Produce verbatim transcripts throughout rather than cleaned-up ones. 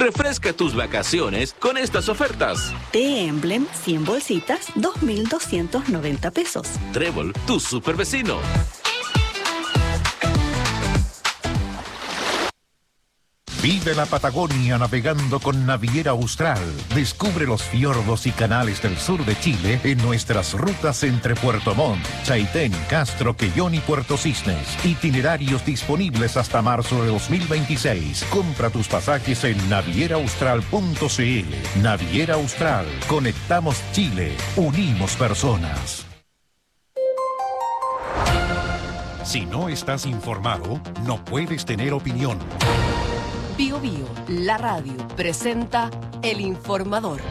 Refresca tus vacaciones con estas ofertas. Té Emblem, cien bolsitas, dos mil doscientos noventa pesos. Trébol, tu super vecino. Vive la Patagonia navegando con Naviera Austral. Descubre los fiordos y canales del sur de Chile en nuestras rutas entre Puerto Montt, Chaitén, Castro, Quellón y Puerto Cisnes. Itinerarios disponibles hasta marzo de dos mil veintiséis. Compra tus pasajes en naviera austral punto c l. Naviera Austral. Conectamos Chile. Unimos personas. Si no estás informado, no puedes tener opinión. Bio Bio, la radio, presenta El Informador.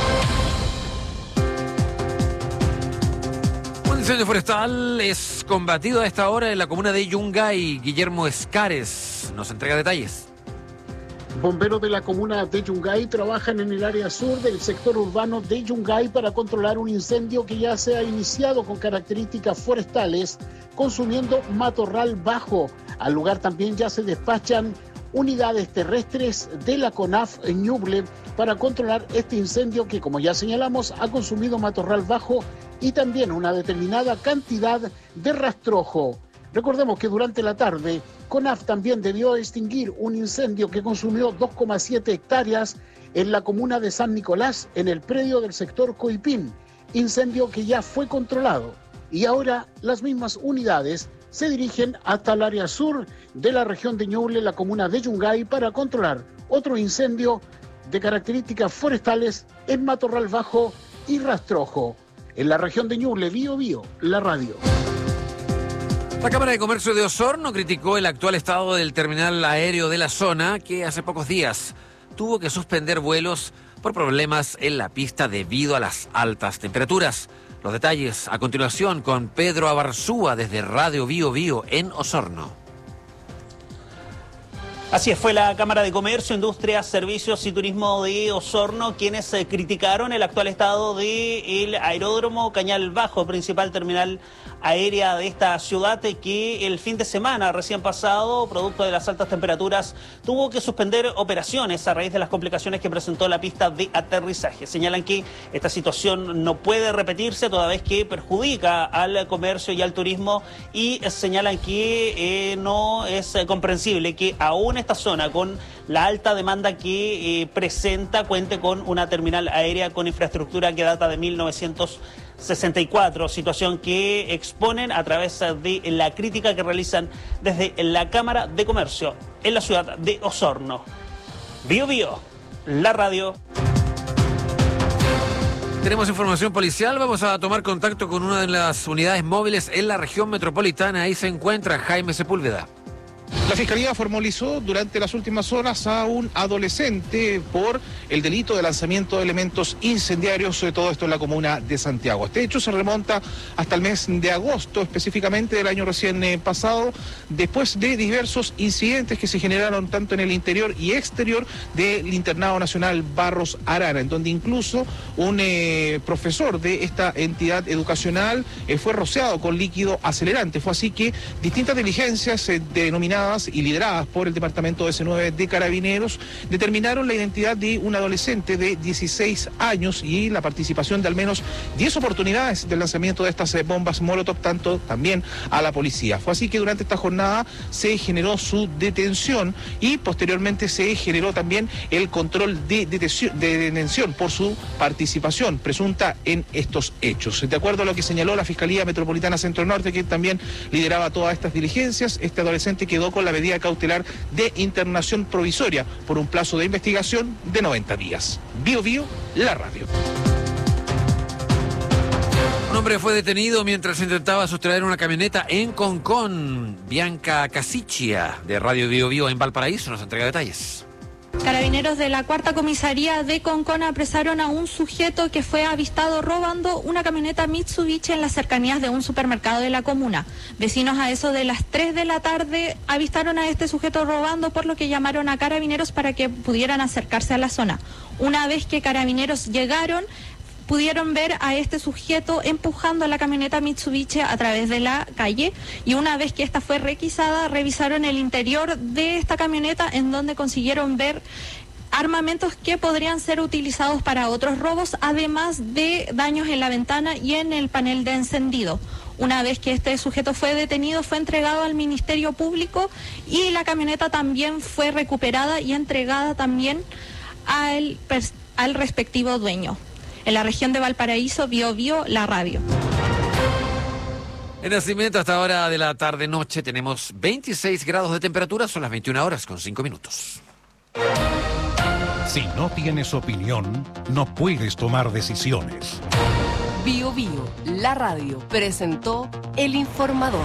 Un incendio forestal es combatido a esta hora en la comuna de Yungay. Guillermo Escares nos entrega detalles. Bomberos de la comuna de Yungay trabajan en el área sur del sector urbano de Yungay para controlar un incendio que ya se ha iniciado con características forestales, consumiendo matorral bajo. Al lugar también ya se despachan unidades terrestres de la CONAF en Ñuble para controlar este incendio que, como ya señalamos, ha consumido matorral bajo y también una determinada cantidad de rastrojo. Recordemos que durante la tarde, CONAF también debió extinguir un incendio que consumió dos coma siete hectáreas en la comuna de San Nicolás, en el predio del sector Coipín, incendio que ya fue controlado. Y ahora las mismas unidades se dirigen hasta el área sur de la región de Ñuble, la comuna de Yungay, para controlar otro incendio de características forestales en matorral bajo y rastrojo. En la región de Ñuble, Bio Bio, la radio. La Cámara de Comercio de Osorno criticó el actual estado del terminal aéreo de la zona, que hace pocos días tuvo que suspender vuelos por problemas en la pista debido a las altas temperaturas. Los detalles a continuación con Pedro Abarzúa desde Radio Bio Bio en Osorno. Así es, fue la Cámara de Comercio, Industria, Servicios y Turismo de Osorno quienes eh, criticaron el actual estado del aeródromo Cañal Bajo, principal terminal aérea de esta ciudad, que el fin de semana recién pasado, producto de las altas temperaturas, tuvo que suspender operaciones a raíz de las complicaciones que presentó la pista de aterrizaje. Señalan que esta situación no puede repetirse toda vez que perjudica al comercio y al turismo, y señalan que eh, no es eh, comprensible que aún esta zona, con la alta demanda que eh, presenta, cuente con una terminal aérea con infraestructura que data de mil novecientos sesenta y cuatro, situación que exponen a través de la crítica que realizan desde la Cámara de Comercio en la ciudad de Osorno. Bio Bio, la radio. Tenemos información policial, vamos a tomar contacto con una de las unidades móviles en la región metropolitana. Ahí se encuentra Jaime Sepúlveda. La Fiscalía formalizó durante las últimas horas a un adolescente por el delito de lanzamiento de elementos incendiarios, sobre todo esto en la comuna de Santiago. Este hecho se remonta hasta el mes de agosto, específicamente del año recién eh, pasado, después de diversos incidentes que se generaron tanto en el interior y exterior del Internado Nacional Barros Arana, en donde incluso un eh, profesor de esta entidad educacional eh, fue rociado con líquido acelerante. Fue así que distintas diligencias eh, denominadas y lideradas por el Departamento ese nueve de Carabineros determinaron la identidad de un adolescente de dieciséis años y la participación de al menos diez oportunidades del lanzamiento de estas bombas Molotov, tanto también a la policía. Fue así que durante esta jornada se generó su detención y posteriormente se generó también el control de detención, de detención por su participación presunta en estos hechos. De acuerdo a lo que señaló la Fiscalía Metropolitana Centro Norte, que también lideraba todas estas diligencias, este adolescente quedó con la medida cautelar de internación provisoria por un plazo de investigación de noventa días. Bio Bio, la radio. Un hombre fue detenido mientras intentaba sustraer una camioneta en Concón. Bianca Casiccia, de Radio Bio Bio en Valparaíso, nos entrega detalles. Carabineros de la cuarta comisaría de Concón apresaron a un sujeto que fue avistado robando una camioneta Mitsubishi en las cercanías de un supermercado de la comuna. Vecinos a eso de las tres de la tarde avistaron a este sujeto robando, por lo que llamaron a Carabineros para que pudieran acercarse a la zona. Una vez que Carabineros llegaron, pudieron ver a este sujeto empujando la camioneta Mitsubishi a través de la calle, y una vez que esta fue requisada, revisaron el interior de esta camioneta, en donde consiguieron ver armamentos que podrían ser utilizados para otros robos, además de daños en la ventana y en el panel de encendido. Una vez que este sujeto fue detenido, fue entregado al Ministerio Público y la camioneta también fue recuperada y entregada también al, al respectivo dueño. En la región de Valparaíso, Bio Bio, la radio. En Nacimiento, hasta ahora de la tarde-noche, tenemos veintiséis grados de temperatura, son las veintiuna horas con cinco minutos. Si no tienes opinión, no puedes tomar decisiones. Bio Bio, la radio, presentó El Informador.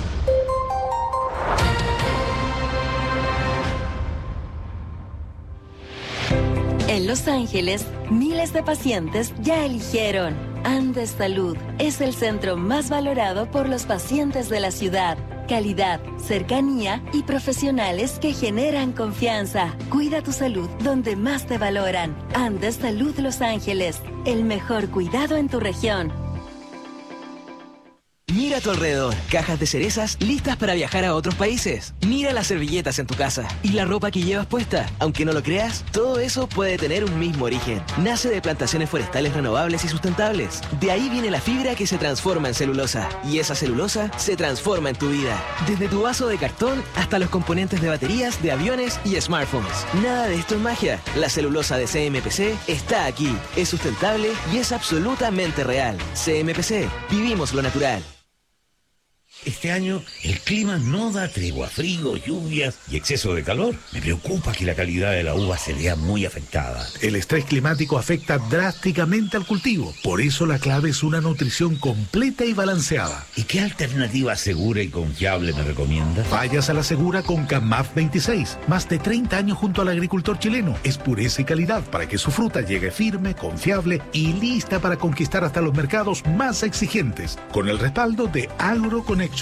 En Los Ángeles, miles de pacientes ya eligieron Andes Salud. Es el centro más valorado por los pacientes de la ciudad. Calidad, cercanía y profesionales que generan confianza. Cuida tu salud donde más te valoran. Andes Salud Los Ángeles, el mejor cuidado en tu región. Mira a tu alrededor, cajas de cerezas listas para viajar a otros países. Mira las servilletas en tu casa y la ropa que llevas puesta. Aunque no lo creas, todo eso puede tener un mismo origen. Nace de plantaciones forestales renovables y sustentables. De ahí viene la fibra que se transforma en celulosa. Y esa celulosa se transforma en tu vida. Desde tu vaso de cartón hasta los componentes de baterías, de aviones y smartphones. Nada de esto es magia. La celulosa de C M P C está aquí. Es sustentable y es absolutamente real. C M P C. Vivimos lo natural. Este año el clima no da tregua, frío, lluvias y exceso de calor. Me preocupa que la calidad de la uva se vea muy afectada. El estrés climático afecta drásticamente al cultivo. Por eso la clave es una nutrición completa y balanceada. ¿Y qué alternativa segura y confiable me recomiendas? Vayas a la segura con Camaf veintiséis. Más de treinta años junto al agricultor chileno. Es pureza y calidad para que su fruta llegue firme, confiable y lista para conquistar hasta los mercados más exigentes. Con el respaldo de AgroConnection.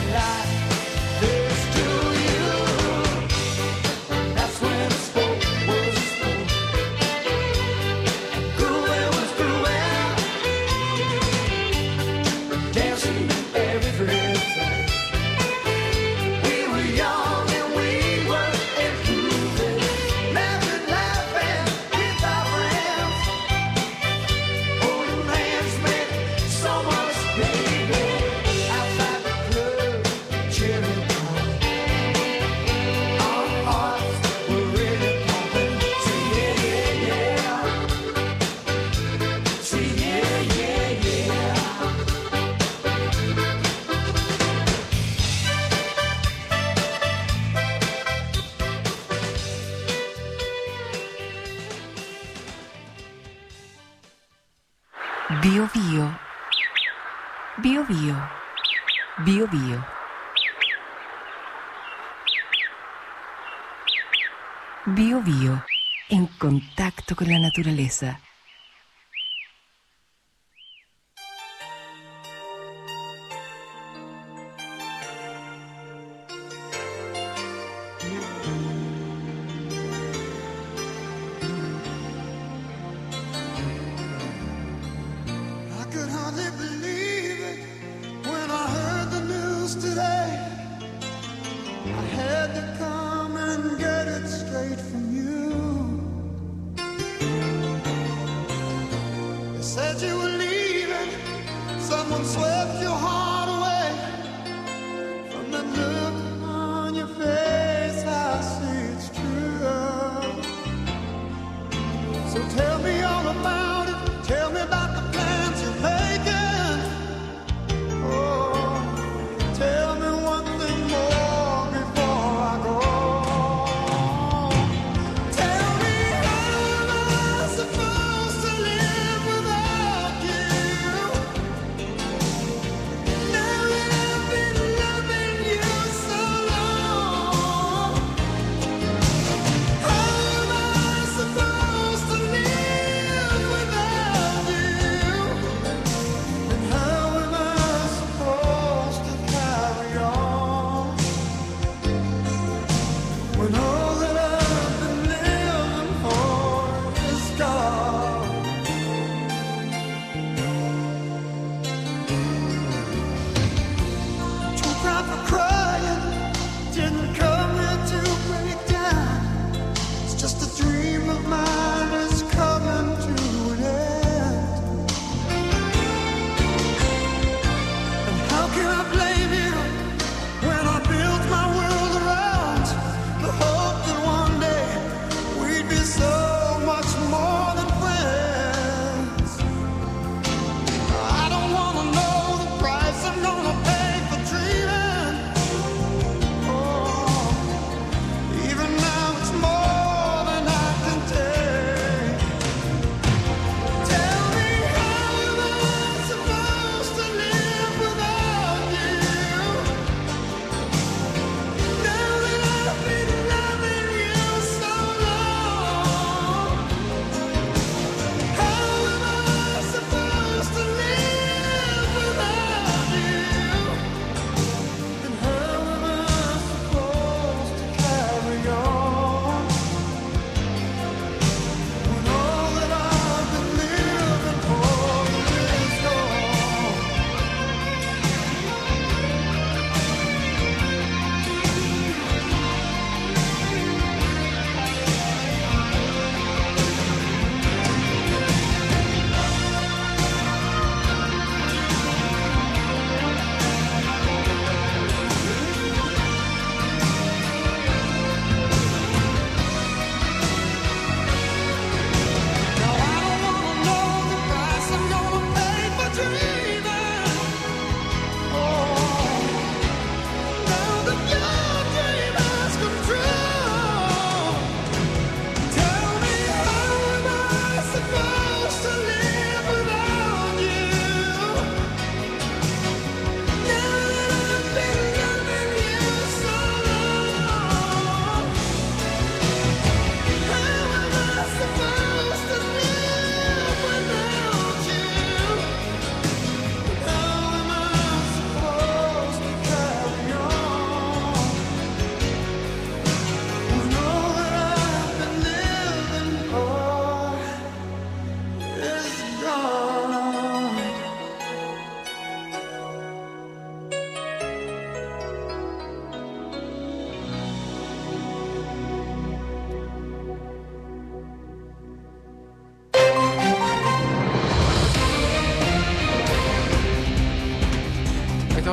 Bio Bio. Bio Bio. Bio Bio. Bio Bio. En contacto con la naturaleza.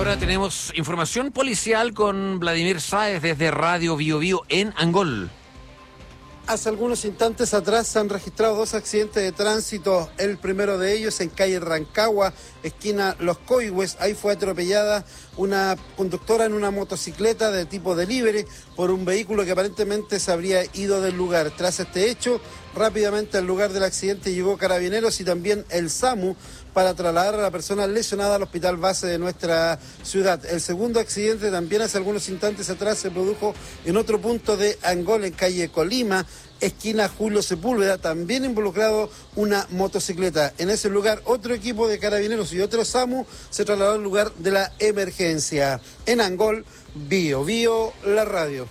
ahora tenemos información policial con Vladimir Sáez desde Radio Bio Bio en Angol. Hace algunos instantes atrás se han registrado dos accidentes de tránsito. El primero de ellos en calle Rancagua, esquina Los Coihues. Ahí fue atropellada una conductora en una motocicleta de tipo delivery por un vehículo que aparentemente se habría ido del lugar. Tras este hecho, rápidamente al lugar del accidente llegó Carabineros y también el SAMU para trasladar a la persona lesionada al hospital base de nuestra ciudad. El segundo accidente también hace algunos instantes atrás se produjo en otro punto de Angol, en calle Colima, esquina Julio Sepúlveda, también involucrado una motocicleta. En ese lugar, otro equipo de Carabineros y otro SAMU se trasladó al lugar de la emergencia. En Angol, Bio Bio, la radio.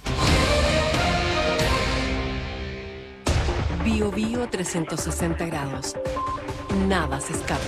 Bio Bio trescientos sesenta grados. Nada se escapa.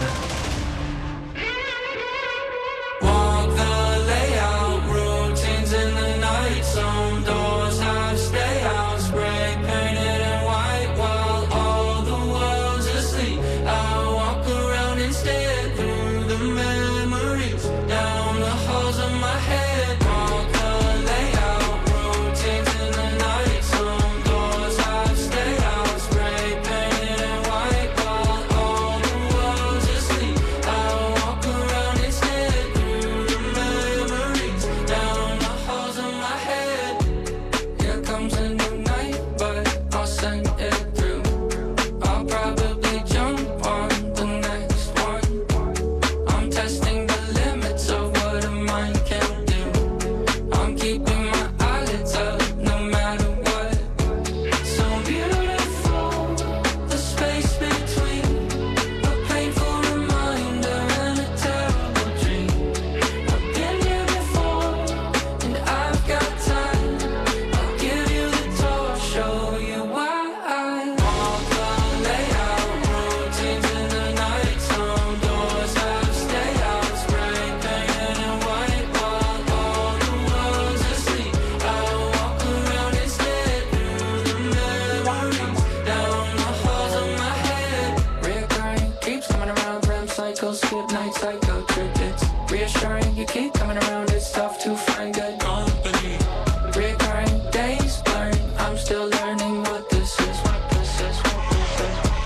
Walk the layout, routines in the night zone. Doors have stay out, spray painted in white while all the world's asleep. I walk around instead through the memories, down the halls of my head. Walk the layout, routines in the night zone. Doors have stay out, spray painted in white while all the world's asleep. I walk around instead through the memories, down the halls of my head. Here comes a new night, but I'll send it through. I'll probably jump on the next one. I'm testing the limits of what a mind can do. I'm keeping my eyelids up no matter what. So beautiful, the space between a painful reminder and a terrible dream. I've been here before, and I've got time. I'll give you the tour, show you why I walk the layout, routines in the night zone. Doors have stay out, spray painted in white while all the world's asleep. I walk around instead through the memories, down the halls of my head. Reoccurring keeps coming around, REM cycles, skip night psycho trip. It's reassuring you keep coming around. It's tough to find good company. Reoccurring days blurring. I'm still learning what this is. What this is. What this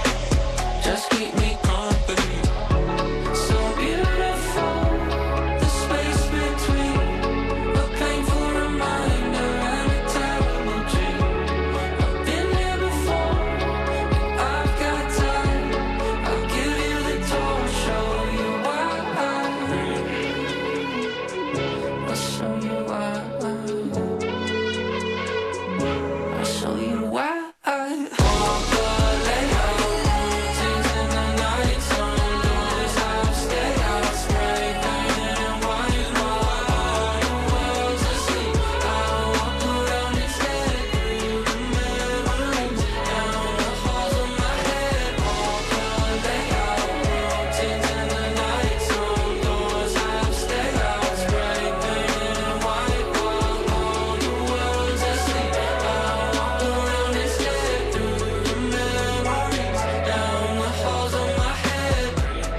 is. Just keep me company. So beautiful, the space between a painful reminder and a terrible dream. I've been here before, and I've got time. I'll give you the tour, show you why. I'll show you why. I'll show you why. Walk the layout, routines in the night zone. Doors have stay out, spray painted in white while all the world's asleep. I walk around instead through the memories, down the halls of my head. Walk the layout, routines in the night zone. Doors have stay out, spray painted in white while all the world's asleep. I walk around instead through the memories, down the halls of my head.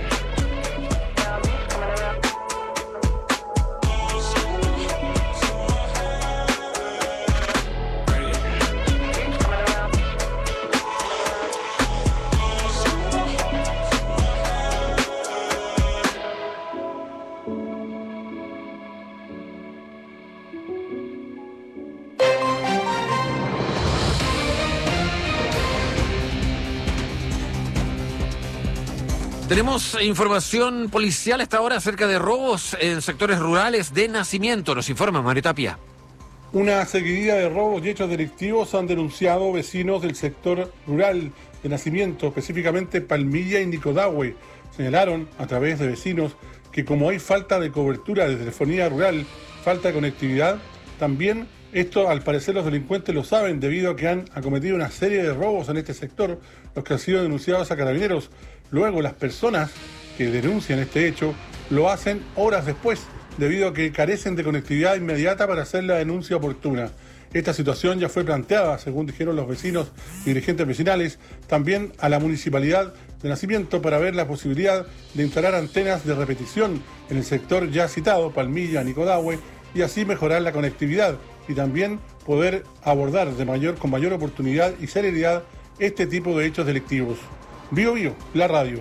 Tenemos información policial hasta ahora acerca de robos en sectores rurales de Nacimiento. Nos informa Mario Tapia. Una seguidilla de robos y hechos delictivos han denunciado vecinos del sector rural de Nacimiento, específicamente Palmilla y Nicodahue. Señalaron a través de vecinos que como hay falta de cobertura de telefonía rural, falta de conectividad, también esto al parecer los delincuentes lo saben debido a que han acometido una serie de robos en este sector, los que han sido denunciados a Carabineros. Luego las personas que denuncian este hecho lo hacen horas después, debido a que carecen de conectividad inmediata para hacer la denuncia oportuna. Esta situación ya fue planteada, según dijeron los vecinos y dirigentes vecinales, también a la municipalidad de Nacimiento para ver la posibilidad de instalar antenas de repetición en el sector ya citado, Palmilla, Nicodahue, y así mejorar la conectividad y también poder abordar de mayor, con mayor oportunidad y celeridad este tipo de hechos delictivos. Bio Bio, la radio.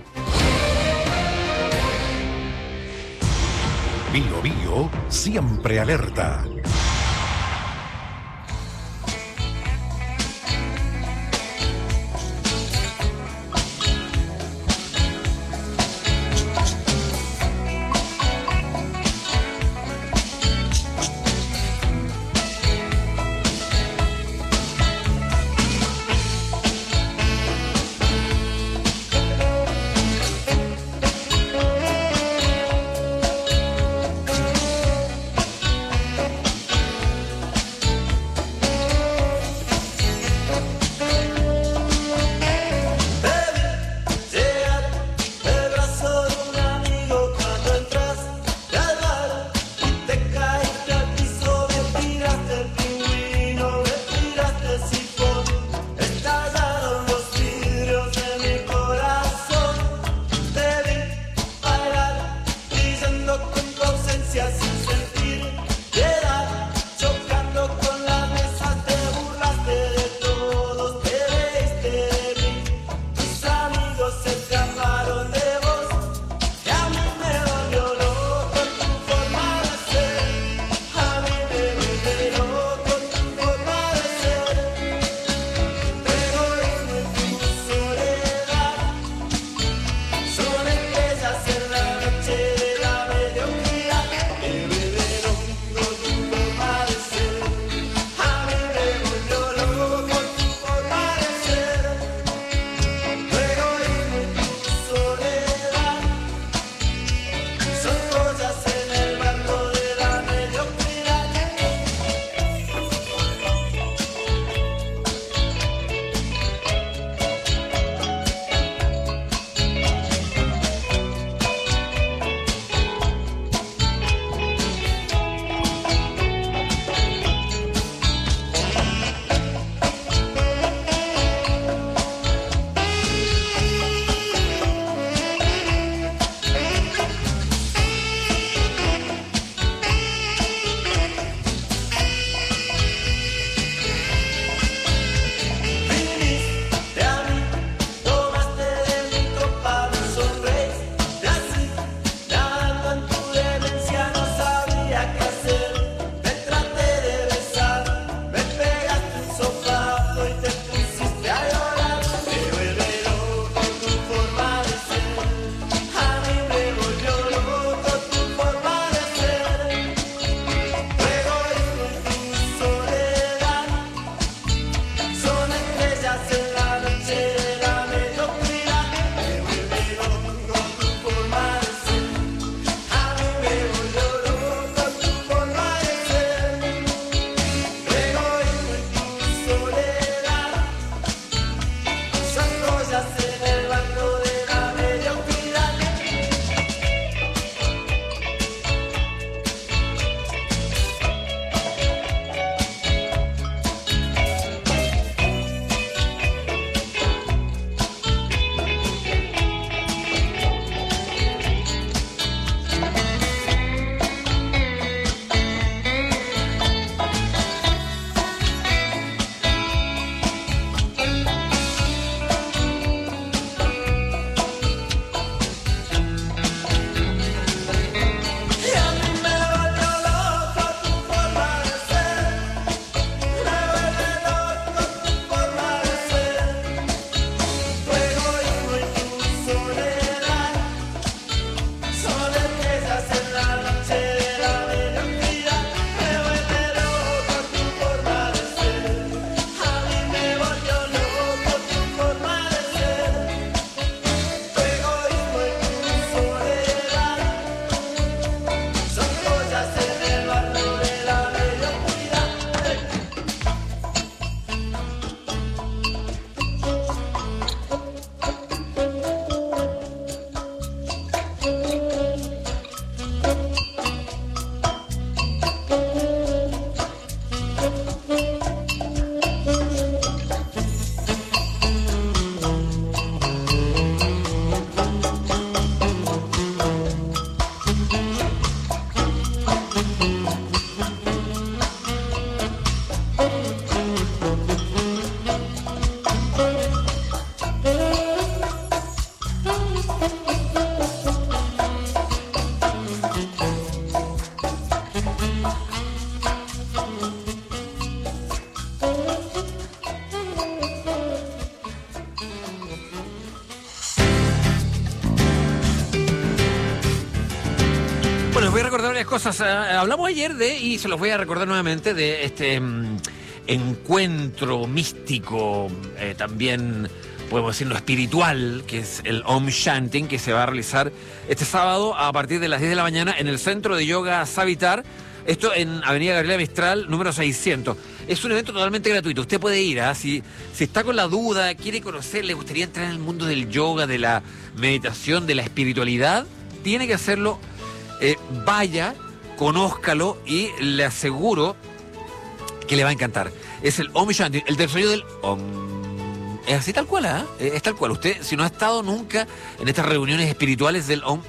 Bio Bio, siempre alerta. varias cosas. Uh, hablamos ayer de, y se los voy a recordar nuevamente, de este um, encuentro místico, eh, también podemos decirlo espiritual, que es el Om Shanti, que se va a realizar este sábado a partir de las diez de la mañana en el Centro de Yoga Savitar. Esto en Avenida Gabriela Mistral, número seiscientos. Es un evento totalmente gratuito. Usted puede ir, ¿eh? si, si está con la duda, quiere conocer, le gustaría entrar en el mundo del yoga, de la meditación, de la espiritualidad, tiene que hacerlo. Eh, vaya, conózcalo y le aseguro que le va a encantar. Es el Om Shanti, el tercer del Om. Es así tal cual, ¿eh? Es tal cual. Usted, si no ha estado nunca en estas reuniones espirituales del Om,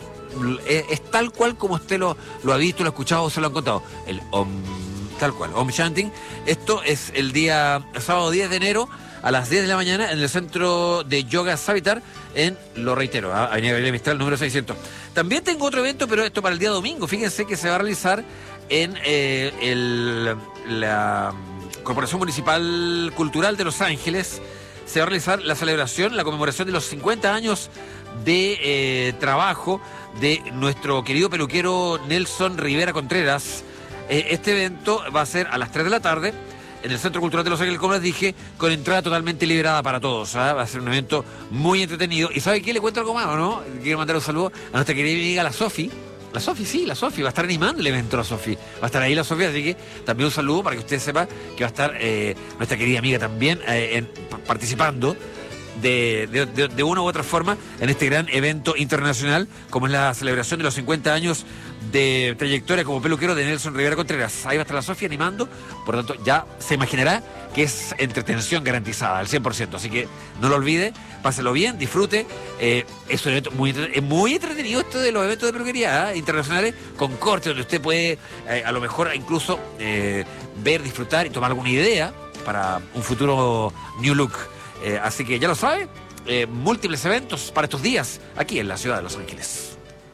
es, es tal cual como usted lo, lo ha visto, lo ha escuchado o se lo han contado. El Om, tal cual, Om Shanti. Esto es el día sábado diez de enero a las diez de la mañana en el Centro de Yoga Savitar en, lo reitero, ¿eh? Avenida Gabriela Mistral, número seiscientos. También tengo otro evento, pero esto para el día domingo. Fíjense que se va a realizar en eh, el, la Corporación Municipal Cultural de Los Ángeles. Se va a realizar la celebración, la conmemoración de los cincuenta años de eh, trabajo de nuestro querido peluquero Nelson Rivera Contreras. Eh, este evento va a ser a las tres de la tarde en el Centro Cultural de Los Ángeles, como les dije, con entrada totalmente liberada para todos. ¿eh? Va a ser un evento muy entretenido. ¿Y sabe qué? Le cuento algo más, ¿o no? Quiero mandar un saludo a nuestra querida amiga, la Sofi. La Sofi, sí, la Sofi. Va a estar animando el evento, la Sofi. Va a estar ahí la Sofi, así que también un saludo para que usted sepa que va a estar eh, nuestra querida amiga también eh, en, participando de, de, de, de una u otra forma en este gran evento internacional, como es la celebración de los cincuenta años de trayectoria como peluquero de Nelson Rivera Contreras. Ahí va a estar la Sofía animando, por lo tanto ya se imaginará que es entretención garantizada al cien por ciento, así que no lo olvide, páselo bien, disfrute. Eh, es un evento muy, es muy entretenido esto de los eventos de peluquería ¿eh? internacionales, con cortes donde usted puede eh, a lo mejor incluso eh, ver, disfrutar y tomar alguna idea para un futuro new look. Eh, así que ya lo sabe, eh, múltiples eventos para estos días aquí en la ciudad de Los Ángeles.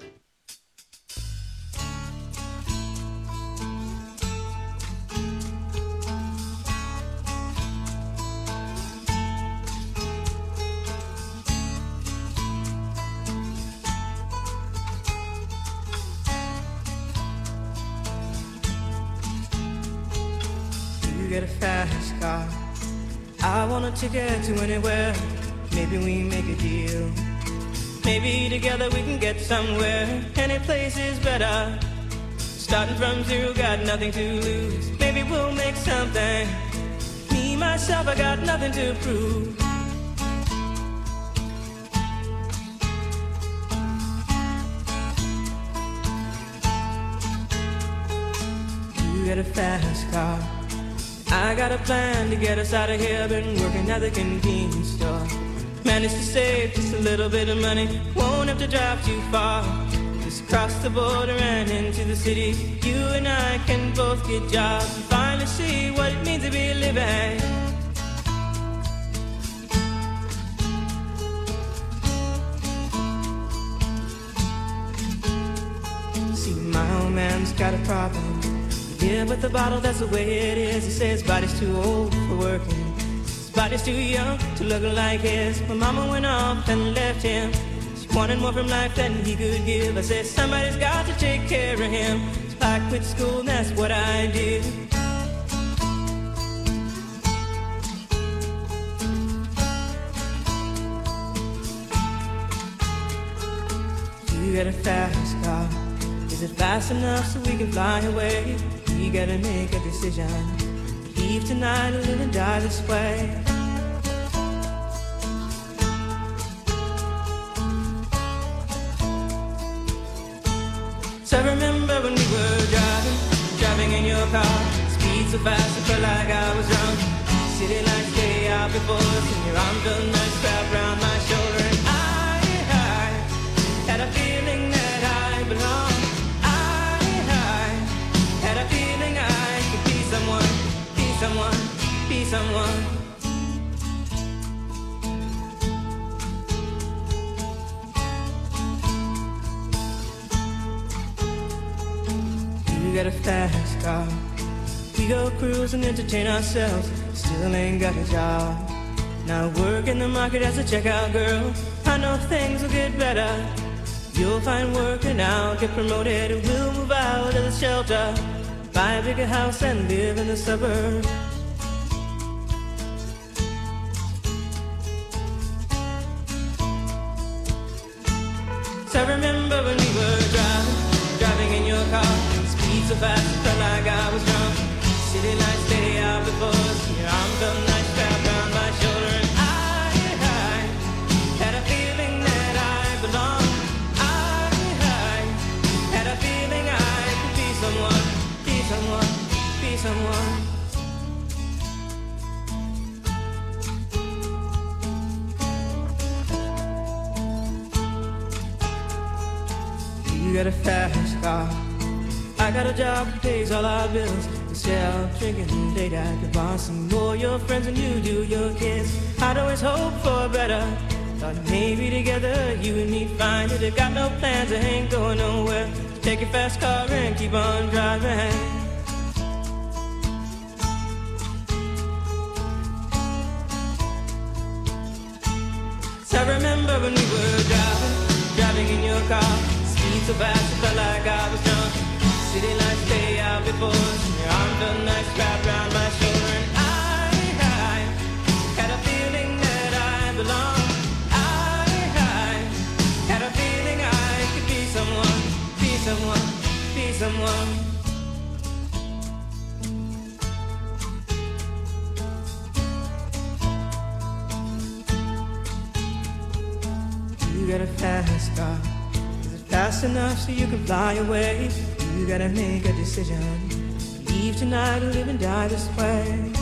Get a fast car. I want a ticket to anywhere. Maybe we make a deal. Maybe together we can get somewhere. Any place is better. Starting from zero, got nothing to lose. Maybe we'll make something. Me, myself, I got nothing to prove. You get a fast car. I got a plan to get us out of here. Been working at the convenience store. Managed to save just a little bit of money. Won't have to drive too far. Just cross the border and into the city. You and I can both get jobs and finally see what it means to be living. See, my old man's got a problem. Yeah, but the bottle, that's the way it is. He says his body's too old for working. His body's too young to look like his. My mama went off and left him. She wanted more from life than he could give. I said, somebody's got to take care of him. So I quit school and that's what I did. You got a fast car. Is it fast enough so we can fly away? We gotta make a decision. Leave tonight or live and die this way. So I remember when we were driving, driving in your car. Speed so fast I felt like I was drunk. City lights day out before us, and your arm felt nice wrapped around my shoulder. And I, I had a feeling that I belonged. Someone, be someone, be someone. You got a fast car. We go cruise and entertain ourselves. Still ain't got a job. Now work in the market as a checkout girl. I know things will get better. You'll find work and I'll get promoted. We'll move out of the shelter, buy a bigger house and live in the suburbs. So I remember when we were driving, driving in your car, speed so fast, felt like I was drunk. City lights stay out before us, your arm felt nice wrapped around my shoulder, and I, I had a feeling that I belonged. I, I had a feeling I could be someone, be someone, be someone. You got a fast car, I got a job that pays all our bills. Instead of drinking late at the bar, some more your friends than you do your kids. I'd always hope for better, thought maybe together you and me find it. Got no plans, I ain't going nowhere. Take your fast car and keep on driving. So I remember when we were driving, driving in your car, speed so fast it felt like I was drunk. City lights stay out before us, and your arm felt nice wrapped around my shoulder, and I, I had a feeling that I belonged. I, I had a feeling I could be someone, be someone, be someone. You got a fast car, is it fast enough so you can fly away? You gotta make a decision, leave tonight or live and die this way.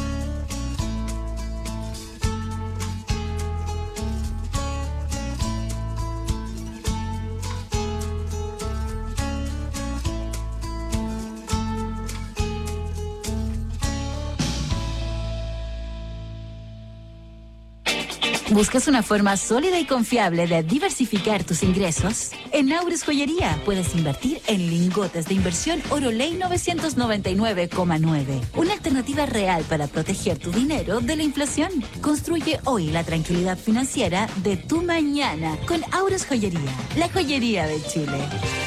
¿Buscas una forma sólida y confiable de diversificar tus ingresos? En Aures Joyería puedes invertir en lingotes de inversión Oroley novecientos noventa y nueve coma nueve. Una alternativa real para proteger tu dinero de la inflación. Construye hoy la tranquilidad financiera de tu mañana con Aures Joyería, la joyería de Chile.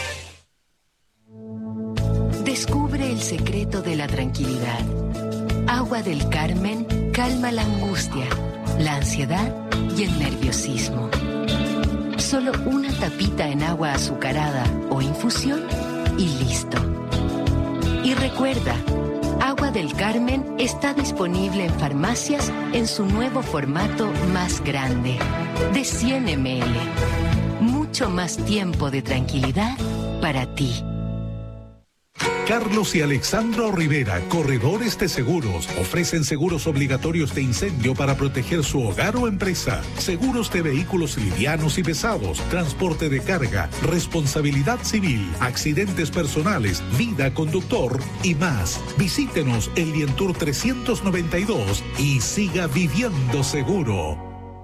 Descubre el secreto de la tranquilidad. Agua del Carmen calma la angustia, la ansiedad y el nerviosismo. Solo una tapita en agua azucarada o infusión y listo. Y recuerda, Agua del Carmen está disponible en farmacias en su nuevo formato más grande, de cien mililitros. Mucho más tiempo de tranquilidad para ti. Carlos y Alexandro Rivera, corredores de seguros, ofrecen seguros obligatorios de incendio para proteger su hogar o empresa, seguros de vehículos livianos y pesados, transporte de carga, responsabilidad civil, accidentes personales, vida conductor y más. Visítenos en Lientour trescientos noventa y dos y siga viviendo seguro.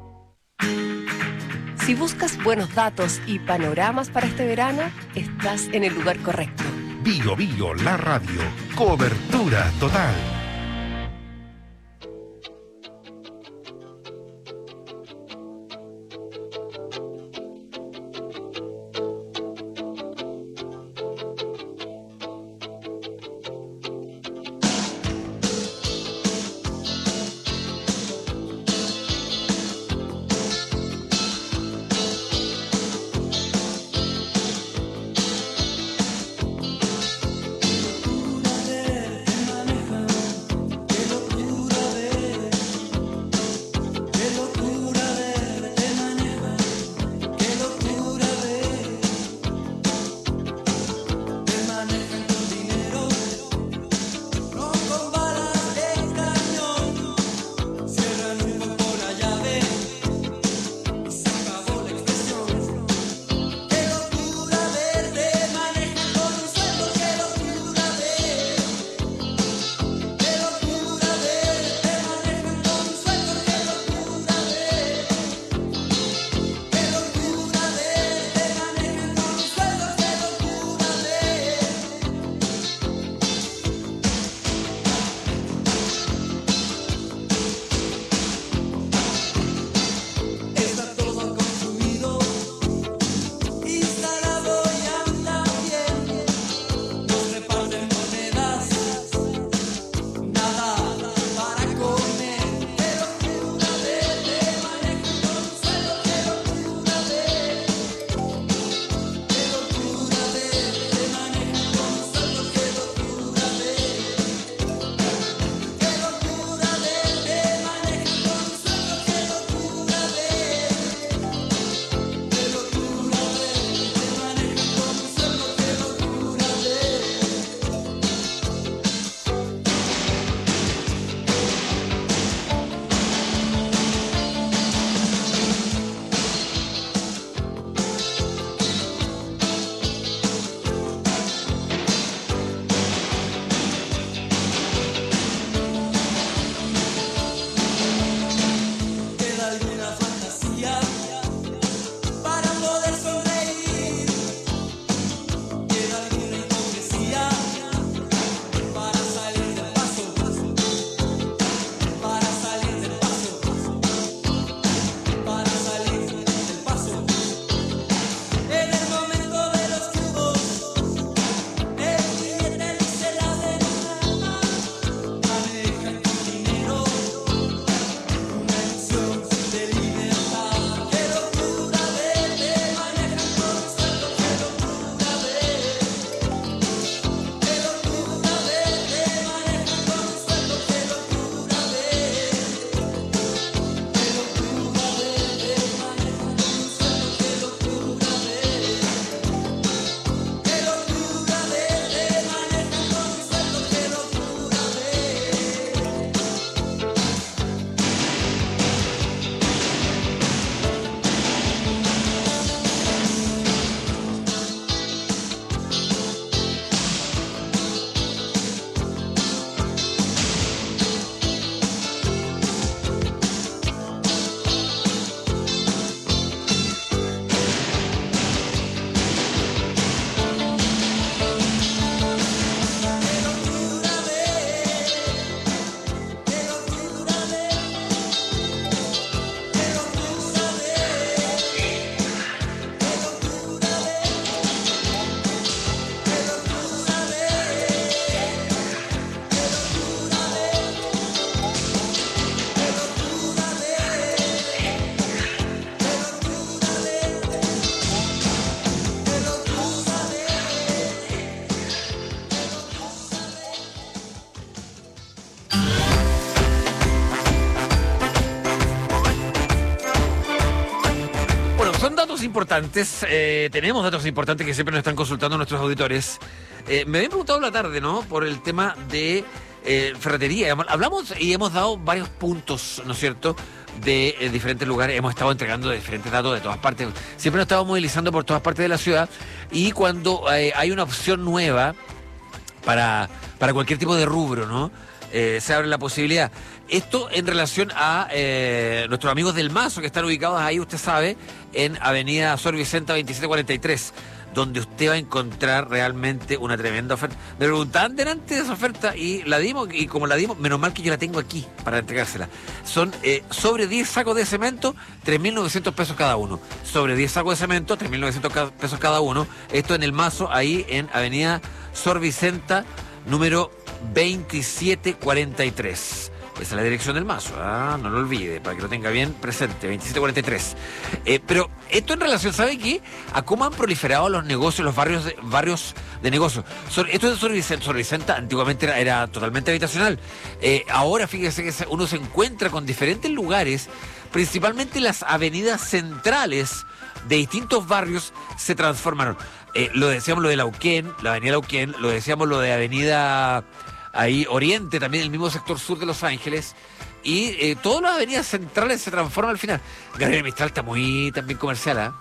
Si buscas buenos datos y panoramas para este verano, estás en el lugar correcto. Bio Bio, la radio. Cobertura total. importantes, eh, tenemos datos importantes que siempre nos están consultando nuestros auditores. Eh, me habían preguntado la tarde, ¿no? Por el tema de eh, ferretería. Hablamos y hemos dado varios puntos, ¿no es cierto?, de eh, diferentes lugares. Hemos estado entregando diferentes datos de todas partes. Siempre nos estamos movilizando por todas partes de la ciudad. Y cuando eh, hay una opción nueva para, para cualquier tipo de rubro, ¿no? Eh, se abre la posibilidad. Esto en relación a eh, nuestros amigos del Mazo, que están ubicados ahí, usted sabe, en Avenida Sor Vicenta veintisiete cuarenta y tres, donde usted va a encontrar realmente una tremenda oferta. Me preguntaban delante de esa oferta y la dimos, y como la dimos, menos mal que yo la tengo aquí para entregársela. Son eh, sobre diez sacos de cemento, tres mil novecientos pesos cada uno. Sobre diez sacos de cemento, tres mil novecientos pesos cada uno. Esto en el Mazo, ahí en Avenida Sor Vicenta, número veintisiete cuarenta y tres. Esa es la dirección del Mazo, ¿ah? No lo olvide, para que lo tenga bien presente, veintisiete cuarenta y tres. Eh, pero esto en relación, ¿sabe qué? A cómo han proliferado los negocios, los barrios de, barrios de negocios. Sor, esto de Sor Vicenta, Sor Vicenta antiguamente era, era totalmente habitacional. Eh, ahora fíjese que uno se encuentra con diferentes lugares, principalmente las avenidas centrales de distintos barrios se transformaron. Eh, lo decíamos lo de Lauquén, la avenida Lauquén, lo decíamos lo de avenida... ahí Oriente, también el mismo sector sur de Los Ángeles, y eh, todas las avenidas centrales se transforman al final. Gabriel Mistral está muy también comercial, ¿ah?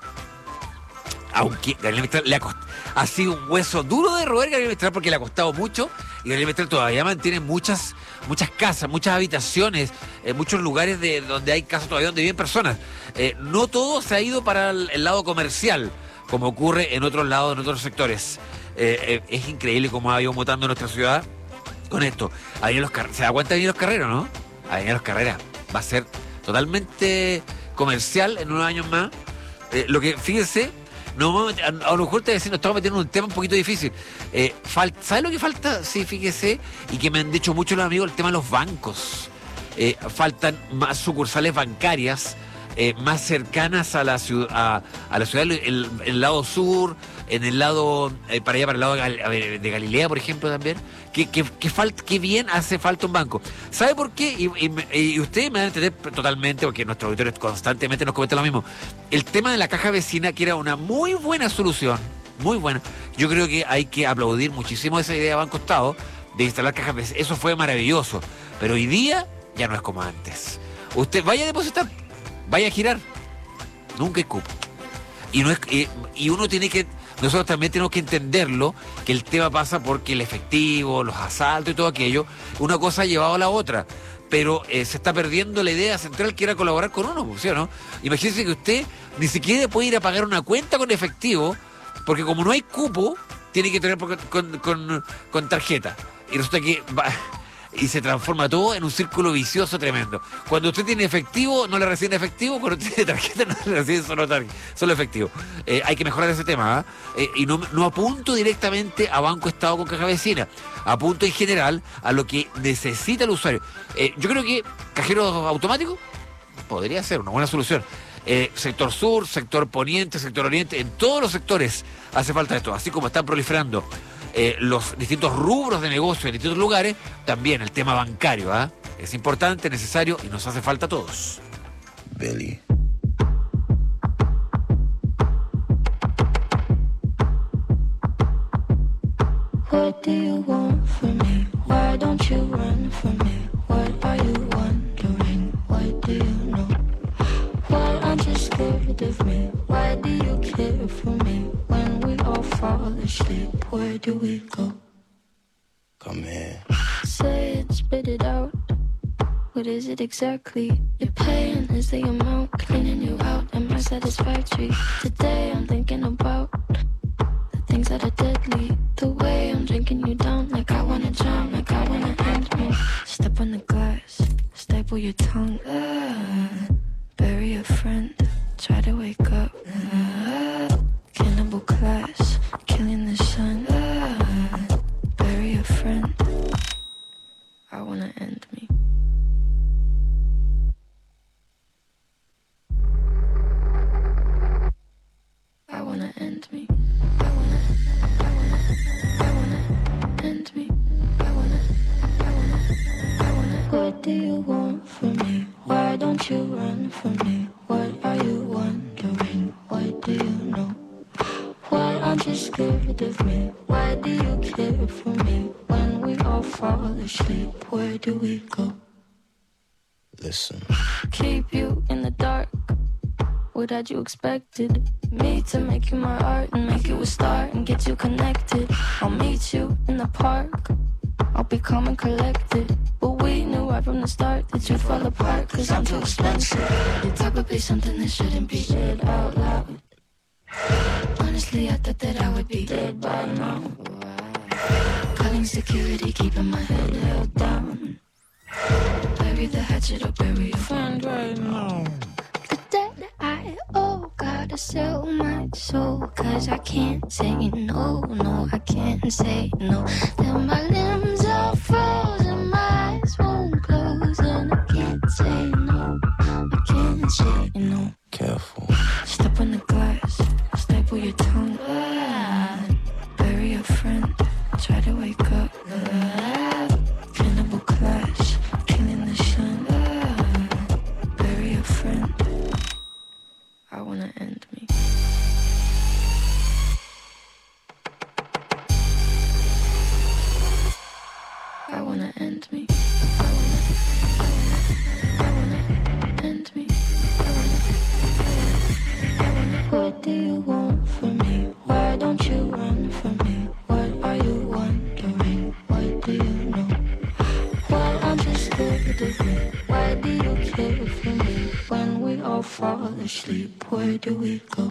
¿eh? Aunque Gabriel Mistral le ha, cost... ha sido un hueso duro de roer Gabriel Mistral porque le ha costado mucho, y Gabriel Mistral todavía mantiene muchas muchas casas, muchas habitaciones, eh, muchos lugares de donde hay casas todavía donde viven personas. Eh, no todo se ha ido para el, el lado comercial, como ocurre en otros lados, en otros sectores. Eh, eh, es increíble cómo ha ido mutando nuestra ciudad con esto. Avenida Los Carreras, ¿se da cuenta de Avenida Los Carreras, no? Avenida Los Carreras va a ser totalmente comercial en unos años más. Eh, lo que, fíjense, no, a, a lo mejor te decir, nos estamos metiendo en un tema un poquito difícil. Eh, falta, ¿sabe lo que falta? Sí, fíjese, y que me han dicho muchos los amigos, el tema de los bancos. Eh, faltan más sucursales bancarias, eh, más cercanas a la ciudad, a, a la ciudad, el, el, el lado sur, en el lado, eh, para allá, para el lado de, Gal, de Galilea, por ejemplo, también. Que, que, que, falta, que bien hace falta un banco. ¿Sabe por qué? Y, y, y ustedes me van a entender totalmente, porque nuestros auditores constantemente nos comentan lo mismo. El tema de la caja vecina, que era una muy buena solución, muy buena. Yo creo que hay que aplaudir muchísimo esa idea de Banco Estado de instalar cajas vecinas. Eso fue maravilloso. Pero hoy día ya no es como antes. Usted vaya a depositar, vaya a girar. Nunca hay cupo. Y, no es, y, y uno tiene que... Nosotros también tenemos que entenderlo, que el tema pasa porque el efectivo, los asaltos y todo aquello, una cosa ha llevado a la otra. Pero eh, se está perdiendo la idea central que era colaborar con uno, ¿sí o no? Imagínense que usted ni siquiera puede ir a pagar una cuenta con efectivo, porque como no hay cupo, tiene que tener con, con, con, con tarjeta. Y resulta que va, y se transforma todo en un círculo vicioso tremendo. Cuando usted tiene efectivo, no le reciben efectivo. Cuando usted tiene tarjeta, no le reciben solo, solo efectivo. Eh, hay que mejorar ese tema, ¿eh? Eh, y no, no apunto directamente a Banco Estado con caja vecina. Apunto en general a lo que necesita el usuario. Eh, yo creo que cajeros automáticos podría ser una buena solución. Eh, sector sur, sector poniente, sector oriente, en todos los sectores hace falta esto. Así como están proliferando Eh, los distintos rubros de negocio en distintos lugares, también el tema bancario, ¿ah? ¿eh? Es importante, necesario y nos hace falta a todos. Billy. What do you want from me? Why don't you run from me? What are you wondering? What do you know? Why aren't you scared of me? Why do you care for me? When we all fall asleep, where do we go? Come here. Say it, spit it out. What is it exactly? Your pain is the amount cleaning you out. Am I satisfactory? Today I'm thinking about the things that are deadly. The way I'm drinking you down, like I wanna drown, like I wanna end me. Step on the glass, staple your tongue. Ah, bury a friend, try to wake up. Ah, cannibal class, killing the sun. Ah, bury a friend. I wanna end me. I wanna end me. I wanna, I wanna, I wanna end me. I wanna, I wanna, I wanna. What do you want from me? Why don't you run from me? What are you wondering? What do you scared of me? Why do you care for me? When we all fall asleep, where do we go? Listen. Keep you in the dark. What had you expected? Me to make you my art and make you a star and get you connected. I'll meet you in the park. I'll be calm and collected. But we knew right from the start that you'd fall apart, cause I'm too expensive. Your talk would be something that shouldn't be said out loud. Honestly, I thought that I would be dead by now. Calling security, keeping my head held down. Bury the hatchet or bury your friend right now. The debt I owe, gotta sell my soul, cause I can't say no, no, I can't say no. Then my limbs are frozen, my eyes won't close, and I can't say no, I can't say no. Careful. Step on the glass, staple your tongue, ah. Bury a friend, try to wake up, ah. Cannibal clash, killing the sun, ah. Bury a friend, I wanna end me. I wanna end me. I wanna, I wanna, I wanna end me. I wanna, I wanna. What do you want from me? Why don't you run from me? What are you wondering? What do you know? Why I'm just scared of me? Why do you care for me? When we all fall asleep, where do we go?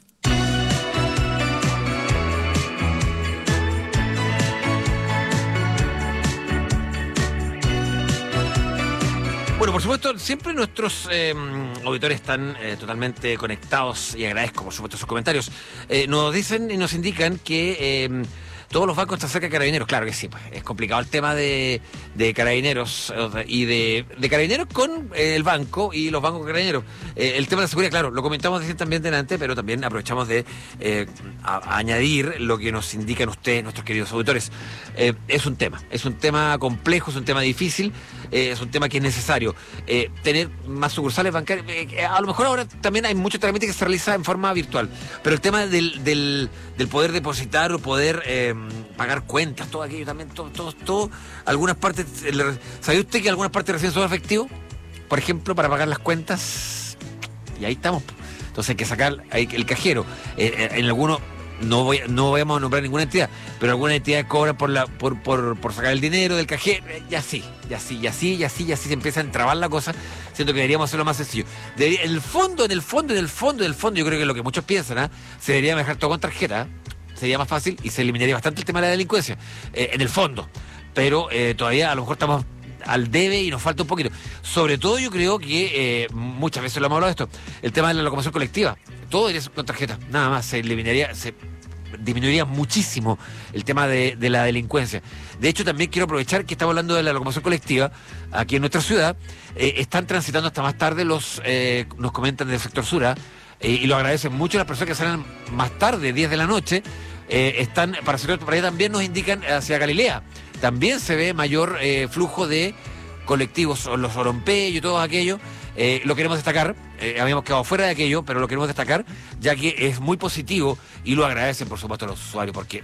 Bueno, por supuesto, siempre nuestros eh, auditores están eh, totalmente conectados y agradezco, por supuesto, sus comentarios. Eh, nos dicen y nos indican que eh, todos los bancos están cerca de Carabineros. Claro que sí, pues es complicado el tema de, de Carabineros y de, de Carabineros con eh, el banco y los bancos con Carabineros. Eh, el tema de la seguridad, claro, lo comentamos también delante, pero también aprovechamos de eh, a, a añadir lo que nos indican ustedes, nuestros queridos auditores. Eh, es un tema, es un tema complejo, es un tema difícil. Eh, es un tema que es necesario. Eh, tener más sucursales bancarias. Eh, a lo mejor ahora también hay mucho trámite que se realiza en forma virtual. Pero el tema del, del, del poder depositar o poder eh, pagar cuentas, todo aquello también, todo, todo, todo. Algunas partes. ¿Sabía usted que algunas partes reciben solo efectivo? Por ejemplo, para pagar las cuentas. Y ahí estamos. Entonces hay que sacar hay, el cajero. Eh, en algunos. No voy, no vamos a nombrar ninguna entidad, pero algunas entidades cobran por la, por, por, por sacar el dinero del cajero, y así, y así, y así, y así, y así se empieza a entrabar la cosa, siento que deberíamos hacerlo más sencillo. Debería, en el fondo, en el fondo, en el fondo, en el fondo, yo creo que es lo que muchos piensan, ¿eh? Se debería manejar todo con tarjeta, sería más fácil y se eliminaría bastante el tema de la delincuencia, eh, en el fondo, pero eh, todavía a lo mejor estamos al debe y nos falta un poquito. Sobre todo yo creo que, eh, muchas veces lo hemos hablado de esto, el tema de la locomoción colectiva, todo debería ser con tarjeta, nada más, se eliminaría, se disminuiría muchísimo el tema de, de la delincuencia. De hecho, también quiero aprovechar que estamos hablando de la locomoción colectiva aquí en nuestra ciudad. Eh, están transitando hasta más tarde los, eh, nos comentan del sector sur, eh, y lo agradecen mucho las personas que salen más tarde, diez de la noche, eh, están, para sector por ahí también nos indican hacia Galilea. También se ve mayor eh, flujo de colectivos, los orompellos y todo aquello. Eh, lo queremos destacar, eh, habíamos quedado fuera de aquello, pero lo queremos destacar, ya que es muy positivo y lo agradecen, por supuesto, a los usuarios, porque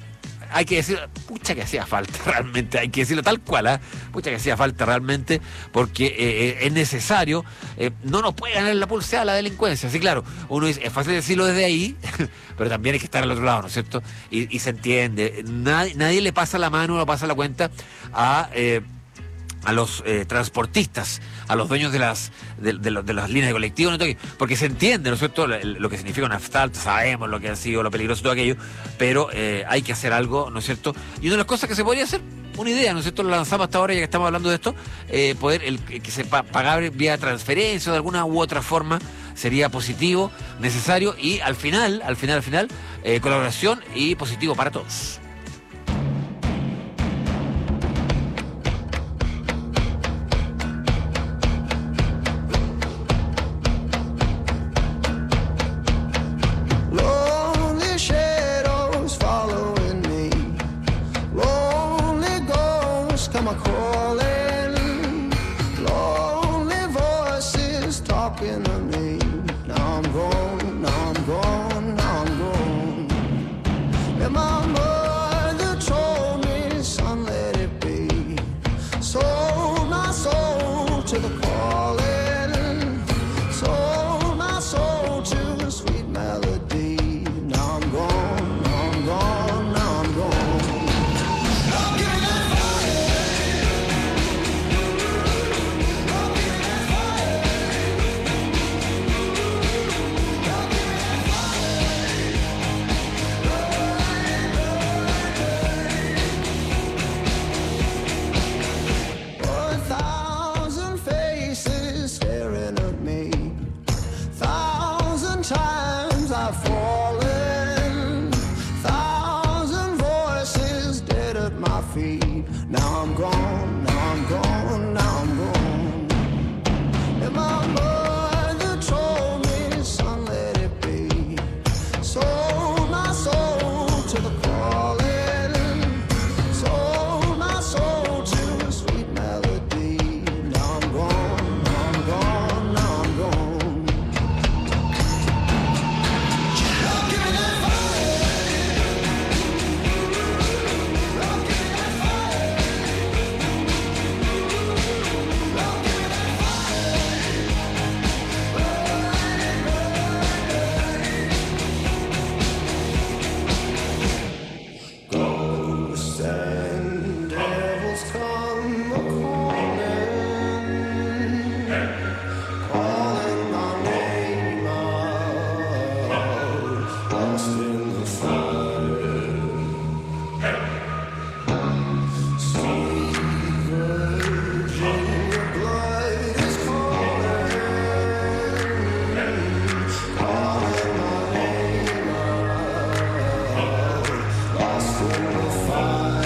hay que decir, pucha que hacía falta realmente, hay que decirlo tal cual, ¿eh? pucha que hacía falta realmente, porque eh, es necesario, eh, no nos puede ganar la pulseada la delincuencia. Sí, claro, uno dice, es fácil decirlo desde ahí, pero también hay que estar al otro lado, ¿no es cierto? Y, y se entiende, nadie, nadie le pasa la mano, no pasa la cuenta a... Eh, a los eh, transportistas, a los dueños de las de, de, de las líneas de colectivo, ¿no? Porque se entiende, ¿no es cierto?, lo, lo que significa un asfalto, sabemos lo que ha sido, lo peligroso, todo aquello, pero eh, hay que hacer algo, ¿no es cierto? Y una de las cosas que se podría hacer, una idea, ¿no es cierto?, lo lanzamos hasta ahora, ya que estamos hablando de esto, eh, poder el, que se pa pagar vía transferencia o de alguna u otra forma, sería positivo, necesario, y al final, al final, al final, eh, colaboración y positivo para todos. And my mother told me, son, let it be. Sold my soul to the calling, sold my soul to a sweet melody. Now I'm gone, now I'm gone, now I'm gone. A thousand faces staring at me. Thousand times I've fallen. Thousand voices dead at my feet. Now I'm gone, now I'm gone, now I'm gone. And my mother told me, son, let it be. Sold my soul to the calling. Sold my soul to a sweet melody. Now I'm gone, now I'm gone, now I'm gone. Give me that Ghosts and devils come a-calling, calling my name out, lost in the fire. Sweet virgin, your blood is calling, calling my name out, lost in the fire.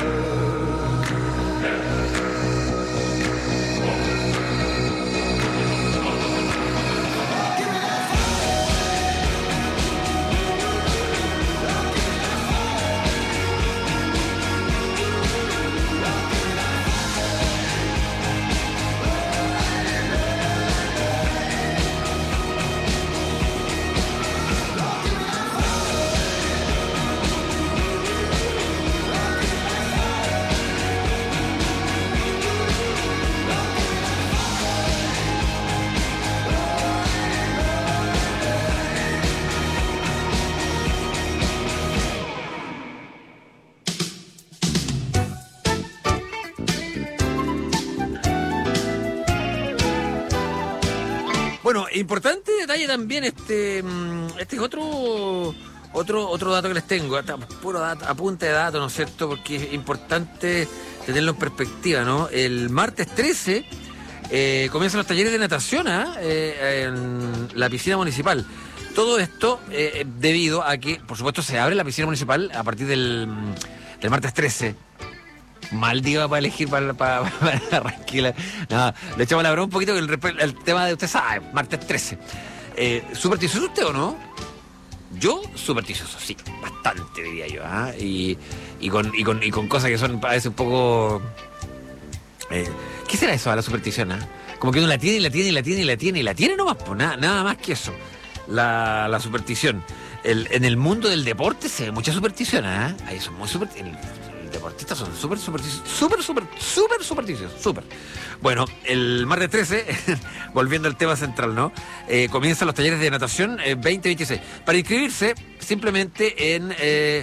Bueno, importante detalle también, este mm, este es otro otro otro dato que les tengo, hasta puro dato, apunte de datos, ¿no es cierto? Porque es importante tenerlo en perspectiva, ¿no? El martes trece eh, comienzan los talleres de natación ¿eh? Eh, en la piscina municipal. Todo esto eh, debido a que, por supuesto, se abre la piscina municipal a partir del, del martes trece. Mal día para elegir para, para, para Barranquilla. No, le echamos la broma un poquito que el, el tema de usted sabe, martes trece. Eh, ¿Supersticioso usted o no? Yo, supersticioso, sí, bastante diría yo. ¿eh? Y, y, con, y, con, y con cosas que son a veces un poco... Eh, ¿Qué será eso a la superstición? ¿eh? Como que uno la tiene y la tiene y la tiene y la tiene y la tiene nomás, pues nada, nada más que eso. La, la superstición. El, en el mundo del deporte se ve mucha superstición, ¿eh? Ahí son muy supersticiosos. Deportistas son súper supersticiosos, súper, súper, súper supersticiosos, súper. Bueno, el martes trece, volviendo al tema central, ¿no? Eh, comienzan los talleres de natación eh, veinte veintiséis. Para inscribirse, simplemente en eh,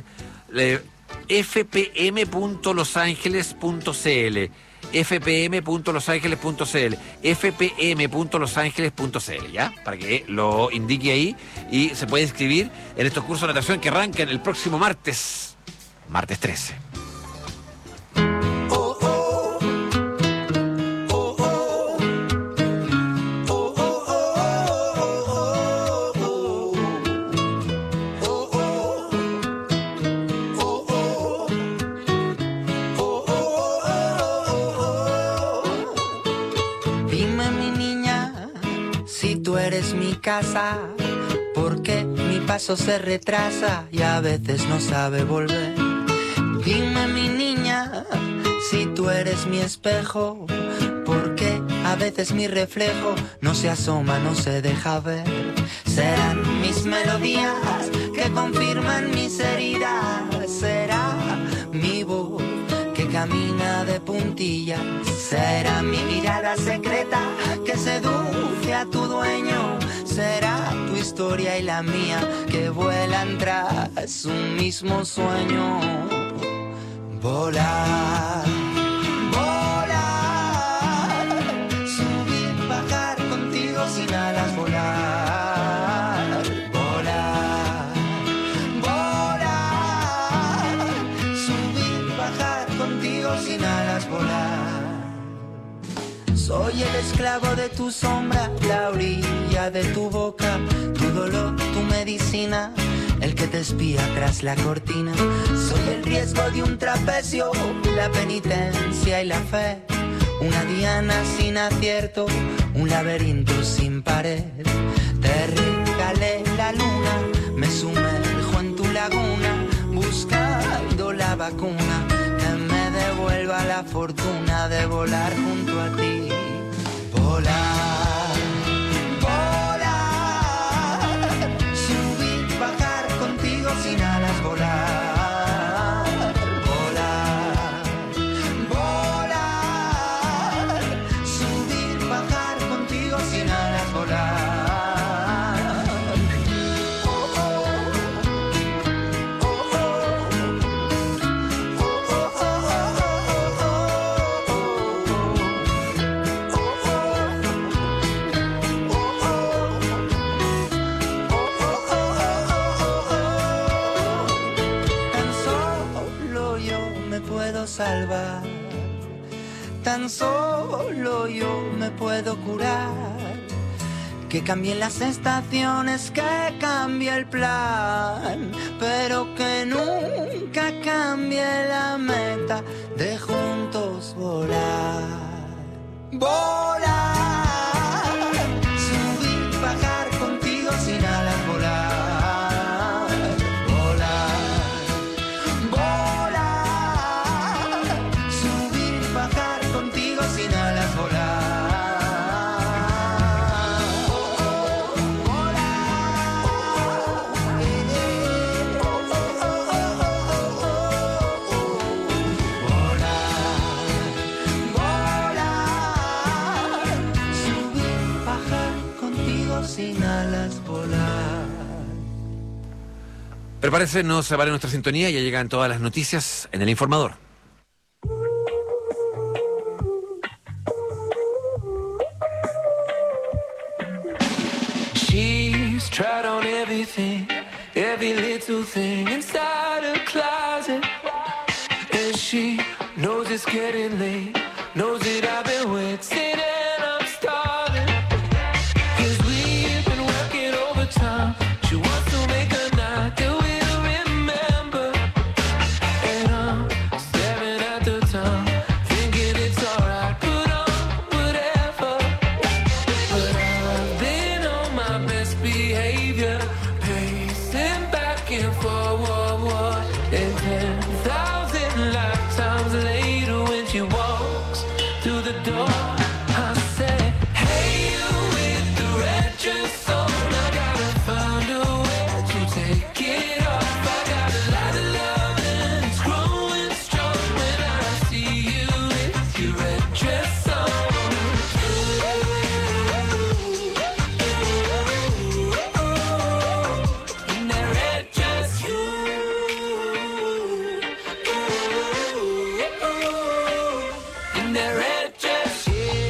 f p m punto los angeles punto c l, f p m punto los angeles punto c l, f p m punto los angeles punto c l, ¿ya? Para que lo indique ahí y se puede inscribir en estos cursos de natación que arrancan el próximo martes, martes trece. Eres mi casa, porque mi paso se retrasa y a veces no sabe volver. Dime, mi niña, si tú eres mi espejo, porque a A veces mi reflejo no se asoma, no se deja ver. Serán mis melodías que confirman mis heridas. Será mi voz que camina de puntillas. Será mi mirada secreta que seduce a tu dueño. Será tu historia y la mía que vuelan tras un mismo sueño. Volar, volar, subir, bajar contigo sin alas, volar, volar, volar, subir, bajar contigo sin alas, volar. Soy el esclavo de tu sombra, la orilla de tu boca, tu dolor, tu medicina, el que te espía tras la cortina. Soy el riesgo de un trapecio, la penitencia y la fe, una diana sin acierto, un laberinto sin pared. Te regalé la luna, me sumerjo en tu laguna, buscando la vacuna que me devuelva la fortuna de volar junto a ti. Volar, volar, subir, bajar contigo sin alas, volar, volar, volar, subir, bajar contigo sin alas, volar. Oh, oh, oh, oh, oh, oh, oh, oh, salvar, tan solo yo me puedo curar. Que cambien las estaciones, que cambie el plan, pero que nunca cambie la meta de juntos volar. Volar, subir, bajar contigo sin alas, volar. Prepárese, no se vale nuestra sintonía, ya llegan todas las noticias en El Informador. She's tried on everything, every little thing inside her closet. And she knows it's getting late, knows that I've been waiting and I'm starving. Cause we've been working overtime, she wants to make a night that we'll remember. And I'm staring at the time, thinking it's alright, put on whatever. But I've been on my best behavior, pacing back and forward, and ten thousand lifetimes later when she walks through the door, I say, hey, you with the red dress on, I gotta find a way to take it off. I got a lot of love and it's growing strong when I see you with your red dress on. In that red dress, you. In that red dress, yeah.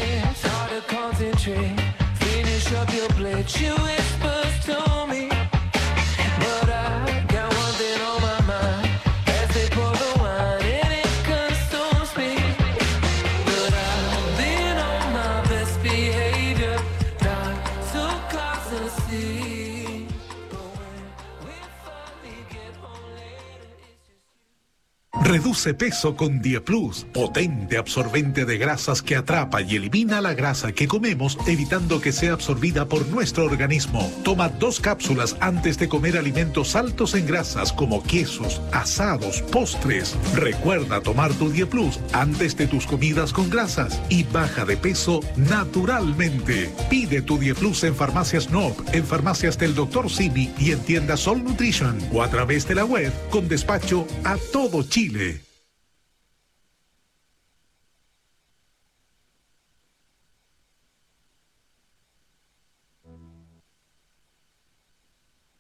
Reduce peso con Dieplus, potente absorbente de grasas que atrapa y elimina la grasa que comemos, evitando que sea absorbida por nuestro organismo. Toma dos cápsulas antes de comer alimentos altos en grasas como quesos, asados, postres. Recuerda tomar tu Dieplus antes de tus comidas con grasas y baja de peso naturalmente. Pide tu Dieplus en farmacias N O P, en farmacias del doctor Simi y en tiendas Sol Nutrition o a través de la web con despacho a todo Chile.